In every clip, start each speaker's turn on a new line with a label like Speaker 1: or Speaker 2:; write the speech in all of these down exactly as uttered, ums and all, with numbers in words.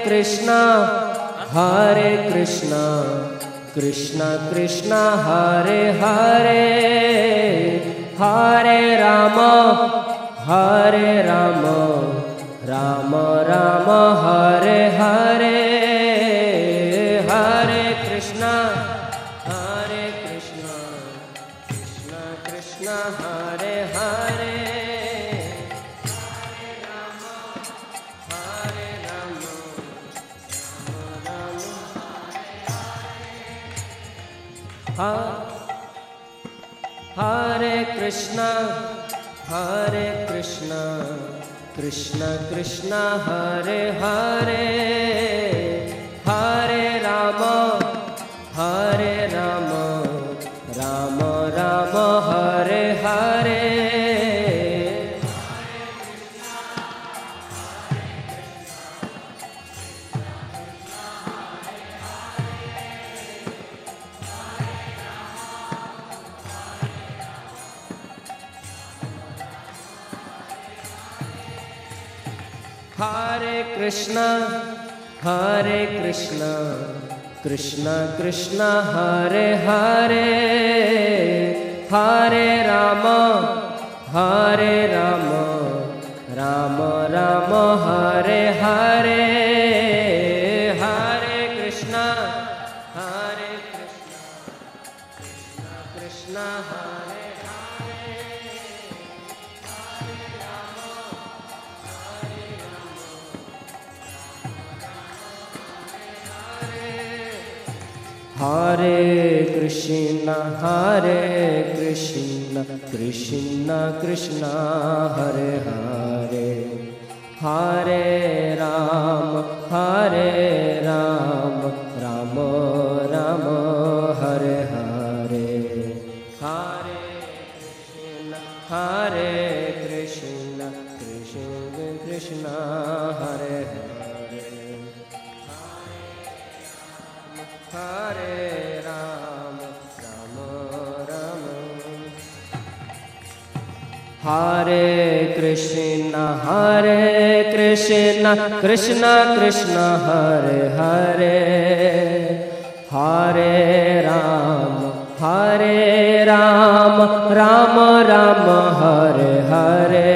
Speaker 1: कृष्णा हरे कृष्णा कृष्णा कृष्णा हरे हरे हरे राम हरे राम राम राम हरे हरे हरे कृष्णा हरे कृष्णा कृष्णा कृष्णा हरे हरे हरे राम हरे राम राम राम हरे कृष्णा हरे कृष्णा कृष्णा कृष्णा हरे हरे हरे राम हरे राम राम राम हरे हरे हरे कृष्णा हरे कृष्णा कृष्णा कृष्णा हरे हरे हरे राम हरे राम राम राम हरे हरे हरे कृष्णा हरे कृष्णा कृष्णा कृष्णा हरे हरे कृष्णा हरे कृष्णा कृष्णा कृष्णा हरे हरे हरे राम हरे राम राम राम हरे हरे हरे कृष्णा हरे कृष्णा कृष्ण कृष्णा हरे हरे हरे राम राम राम हरे कृष्णा हरे कृष्णा कृष्णा कृष्णा हरे हरे हरे राम हरे राम राम राम हरे हरे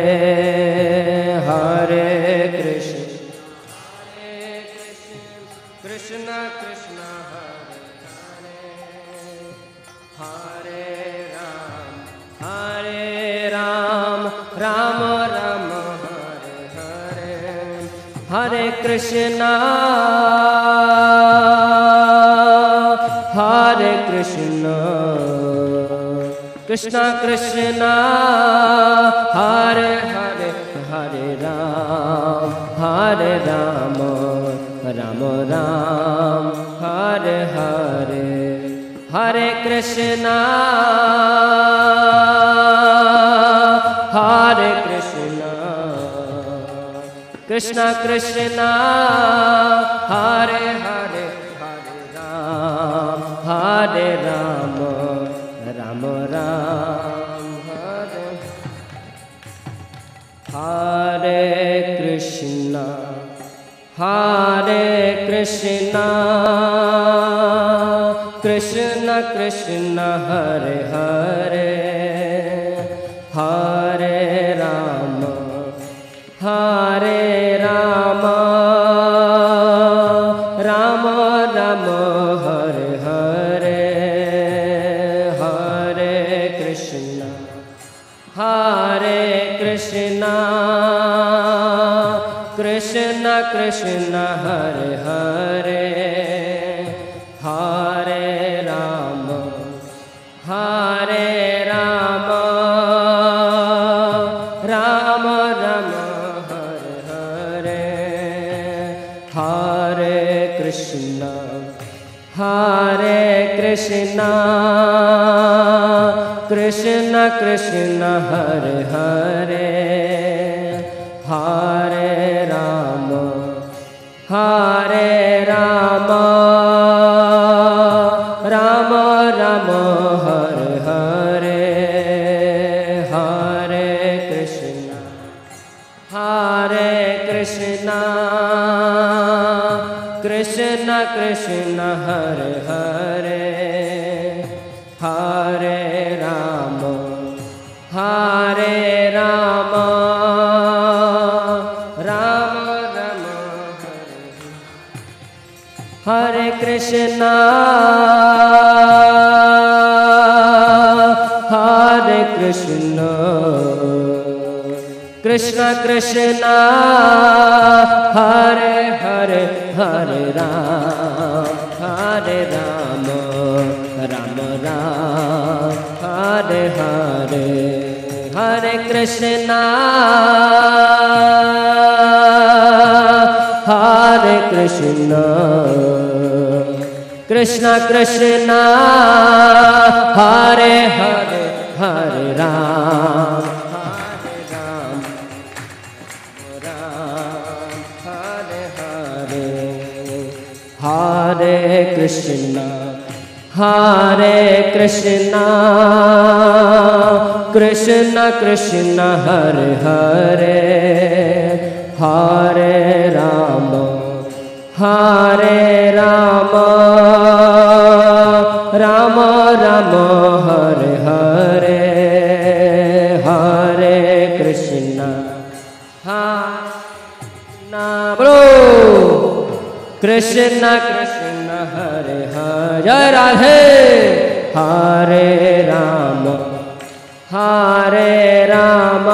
Speaker 1: हरे कृष्ण हरे कृष्ण कृष्णा कृष्णा हरे राम हरे राम राम राम हरे हरे हरे कृष्णा हरे कृष्णा कृष्णा कृष्णा हरे हरे हरे राम हरे राम राम राम हरे हरे हरे कृष्णा हरे कृष्णा कृष्णा कृष्णा हरे हरे हरे राम हरे राम राम राम हरे हरे कृष्णा हरे कृष्णा कृष्णा कृष्णा हरे हरे हरे राम हरे राम राम राम हरे हरे हरे कृष्णा हरे कृष्णा कृष्णा कृष्णा हरे हरे हरे राम हरे राम राम राम हरे हरे हरे कृष्णा हरे कृष्णा कृष्णा कृष्णा हरे हरे हरे राम हरे राम राम राम हरे हरे हरे कृष्णा हरे कृष्णा कृष्ण कृष्ण हरे हरे हरे राम हरे राम राम राम हरे हरे कृष्ण हरे कृष्ण कृष्ण कृष्ण हरे हरे हरे राम हरे राम राम राम हरे हरे हरे कृष्ण हरे कृष्ण कृष्ण कृष्ण हरे हरे हरे राम हरे राम राम हरे हरे हरे कृष्ण हरे कृष्ण कृष्ण कृष्ण हरे हरे हरे राम हरे राम राम राम हरे हरे हरे कृष्ण हरे बोलो कृष्ण कृष्ण हरे हरे जय राधे हरे राम हरे राम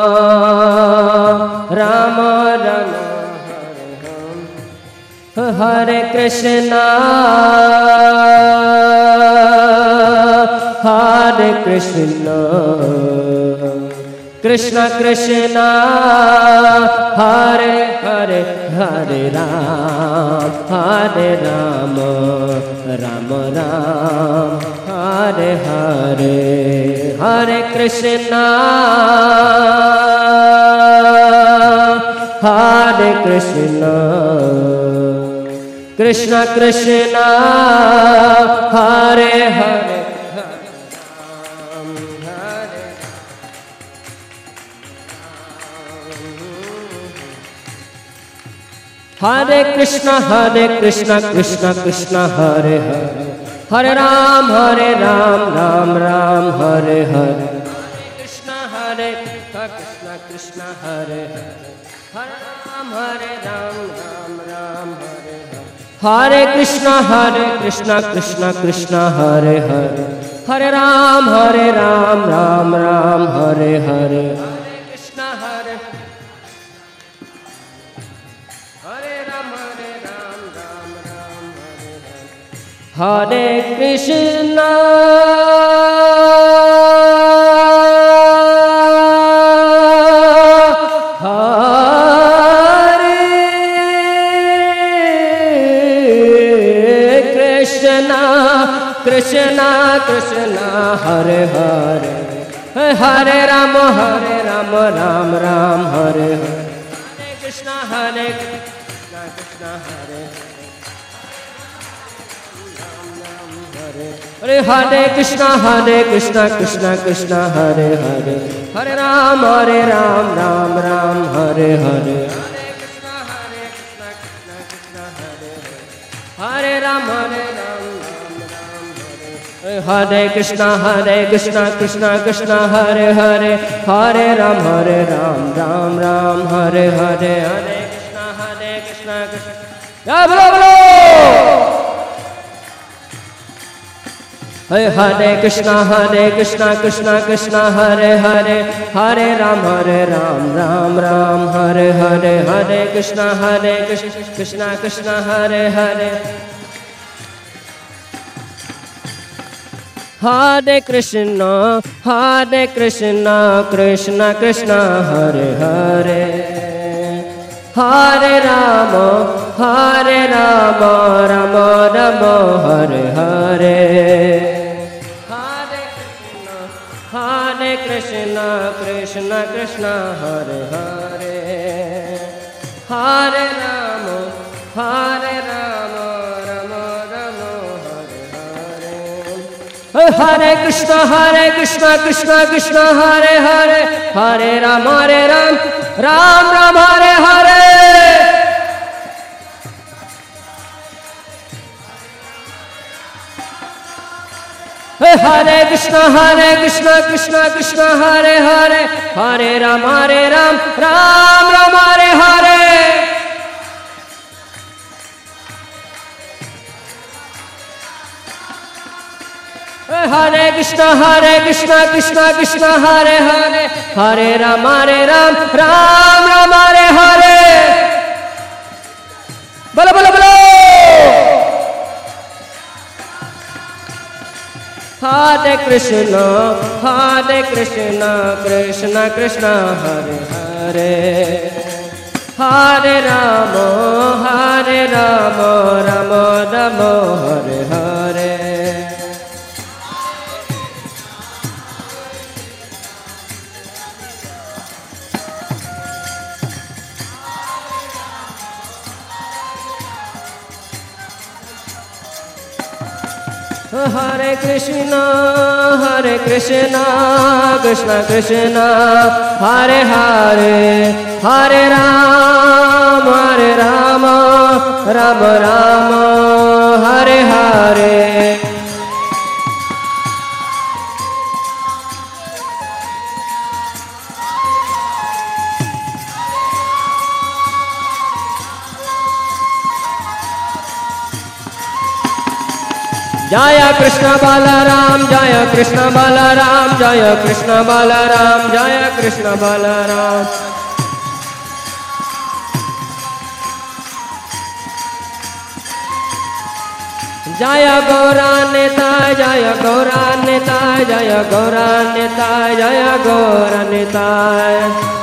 Speaker 1: राम राम हरे कृष्ण हरे कृष्ण कृष्ण कृष्ण हरे हरे हरे राम हरे राम राम राम हरे हरे हरे कृष्ण हरे कृष्ण कृष्ण कृष्ण हरे हरे हरे कृष्ण हरे कृष्ण कृष्ण कृष्ण हरे हरे हरे राम हरे राम राम राम हरे हरे कृष्ण हरे कृष्ण कृष्ण हरे हरे हरे राम हरे राम राम राम हरे हरे हरे कृष्ण हरे कृष्ण कृष्ण कृष्ण हरे हरे हरे राम हरे राम राम राम हरे हरे हरे कृष्ण हरे हरे राम हरे राम राम राम हरे हरे हरे कृष्ण कृष्ण कृष्ण हरे हरे हरे राम हरे राम राम राम हरे हरे कृष्ण हरे कृष्ण कृष्ण हरे हरे हरे कृष्ण हरे कृष्ण कृष्ण कृष्ण हरे हरे हरे राम हरे राम राम राम हरे हरे हरे कृष्ण हरे कृष्ण कृष्ण कृष्ण हरे हरे राम हरे राम हरे कृष्ण हरे कृष्ण कृष्ण कृष्ण हरे हरे हरे राम हरे राम राम राम हरे हरे हरे कृष्ण हरे कृष्ण कृष्ण बोलो बोलो हरे कृष्ण हरे कृष्ण कृष्ण कृष्ण हरे हरे हरे राम हरे राम राम राम हरे हरे हरे कृष्ण हरे कृष्ण कृष्ण कृष्ण हरे हरे हरे कृष्ण हरे कृष्ण कृष्ण कृष्ण हरे हरे हरे राम हरे राम राम राम हरे हरे हरे कृष्ण हरे कृष्ण कृष्ण कृष्ण हरे हरे हरे राम हरे राम राम राम हरे कृष्ण हरे कृष्ण कृष्ण कृष्ण हरे हरे हरे राम हरे राम राम राम हरे हरे हरे कृष्ण हरे कृष्ण कृष्ण कृष्ण हरे हरे हरे राम हरे राम राम राम हरे हरे हरे कृष्ण हरे कृष्ण कृष्ण कृष्ण हरे हरे हरे राम हरे राम राम राम हरे हरे बोलो बोलो बोलो हरे कृष्ण हरे कृष्ण कृष्ण कृष्ण हरे हरे हरे राम हरे राम राम राम हरे हरे हरे कृष्ण हरे कृष्ण कृष्ण कृष्ण हरे हरे हरे राम हरे राम राम राम हरे हरे जय कृष्ण बलराम जय कृष्ण बलराम जय कृष्ण बलराम जय कृष्ण बलराम जय गौरान्विताय जय गौरान्विताय जय गौरान्विताय जय गौरान्विताय